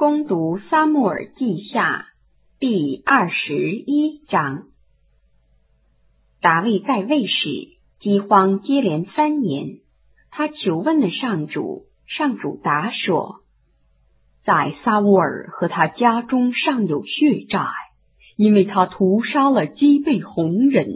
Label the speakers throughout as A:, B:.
A: 攻读撒母耳记下第21章。大卫在位时，饥荒接连3年，他求问了上主，上主答说：在撒乌尔和他家中尚有血债，因为他屠杀了基备红人。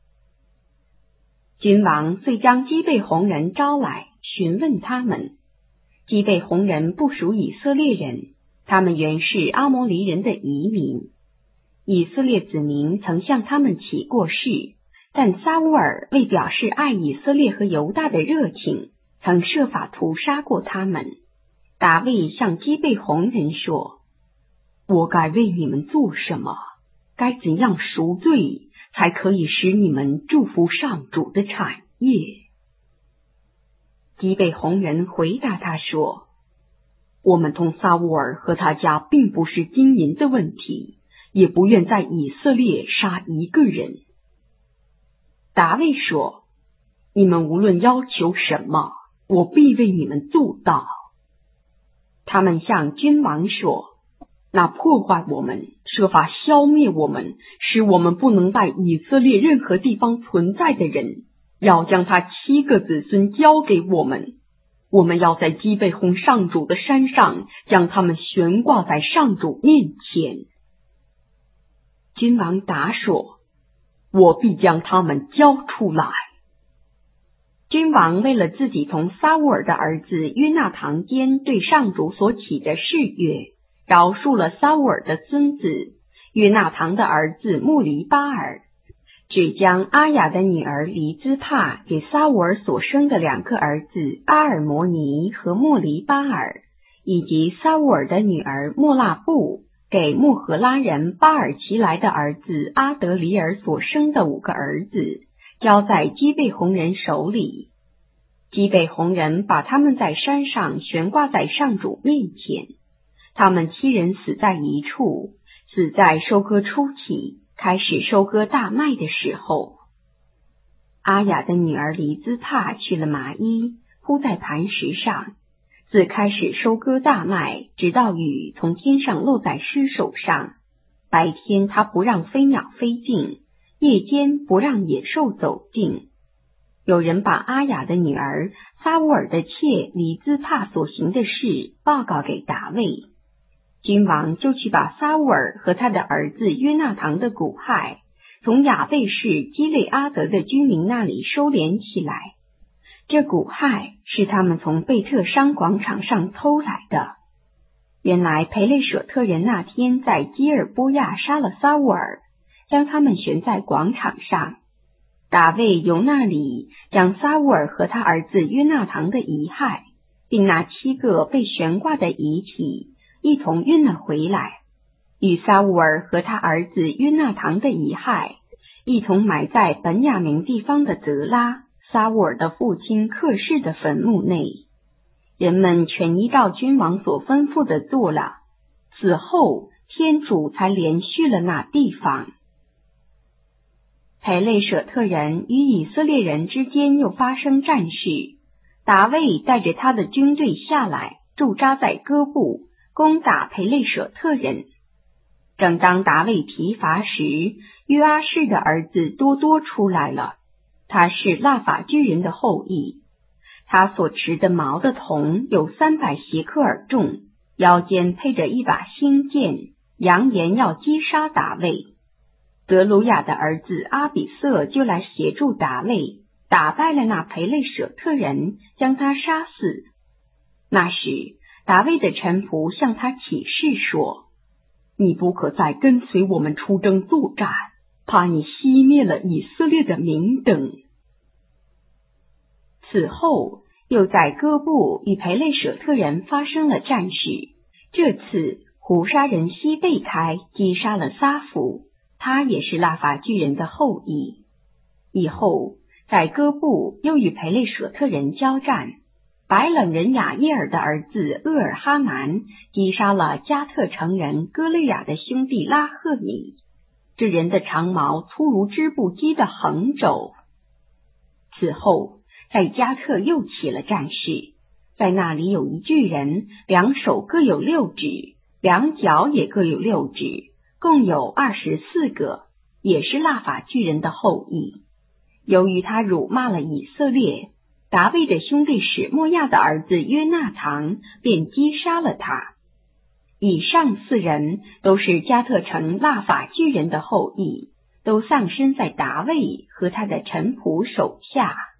A: 君王遂将基备红人招来，询问他们。基备红人不属以色列人，他们原是阿摩黎人的移民。以色列子民曾向他们起过誓，但撒乌尔为表示爱以色列和犹大的热情，曾设法屠杀过他们。大卫向基备红人说：我该为你们做什么？该怎样赎罪，才可以使你们祝福上主的产业？基备红人回答他说：我们同撒乌尔和他家并不是金银的问题，也不愿在以色列杀一个人。大卫说：你们无论要求什么，我必为你们做到。他们向君王说：那破坏我们、设法消灭我们、使我们不能在以色列任何地方存在的人，要将他7个子孙交给我们，我们要在基备红上主的山上将他们悬挂在上主面前。君王答说：我必将他们交出来。君王为了自己同撒乌尔的儿子约纳堂间对上主所起的誓约，饶恕了撒乌尔的孙子约纳堂的儿子穆黎巴尔，只将阿雅的女儿黎兹帕给撒乌尔所生的2个儿子阿尔摩尼和莫黎巴尔，以及撒乌尔的女儿莫拉布给穆荷拉人巴尔奇来的儿子阿德里尔所生的5个儿子，交在基备红人手里。基备红人把他们在山上悬挂在上主面前。他们7人死在一处，死在收割初期，开始收割大麦的时候。阿雅的女儿黎兹帕取了麻衣，铺在磐石上，自开始收割大麦，直到雨从天上落在尸首上。白天她不让飞鸟飞进，夜间不让野兽走近。有人把阿雅的女儿撒乌尔的妾黎兹帕所行的事报告给大卫。君王就去把撒乌尔和他的儿子约纳堂的骨骸从雅贝市基列阿德的居民那里收敛起来。这骨骸是他们从贝特商广场上偷来的。原来培雷舍特人那天在基尔波亚杀了撒乌尔，将他们悬在广场上。大卫由那里将撒乌尔和他儿子约纳堂的遗骸，并那7个被悬挂的遗体一同运了回来，与撒乌尔和他儿子约纳堂的遗骸一同埋在本雅明地方的德拉，撒乌尔的父亲克士的坟墓内。人们全依照君王所吩咐的做了。此后天主才连续了那地方。培雷舍特人与以色列人之间又发生战事，大卫带着他的军队下来，驻扎在哥布，攻打培雷舍特人。正当大卫疲乏时，约阿士的儿子多多出来了。他是拉法居人的后裔，他所持的矛的铜有300谢克尔重，腰间配着一把新剑，扬言要击杀大卫。德鲁亚的儿子阿比瑟就来协助大卫，打败了那培雷舍特人，将他杀死。那时大卫的臣仆向他起誓说：你不可再跟随我们出征作战，怕你熄灭了以色列的明灯。此后又在哥布与培雷舍特人发生了战事，这次胡沙人西贝开击杀了撒弗，他也是拉法居人的后裔。以后在哥布又与培雷舍特人交战，白冷人雅耶尔的儿子厄尔哈南击杀了加特城人哥勒雅的兄弟拉赫米，这人的长矛粗如织布机的横轴。此后在加特又起了战事，在那里有一巨人，2手各有6指， 两脚也各有6指，共有24个，也是腊法巨人的后裔。由于他辱骂了以色列，大卫的兄弟史莫亚的儿子约纳堂便击杀了他。以上4人都是加特城腊法巨人的后裔，都丧生在大卫和他的臣仆手下。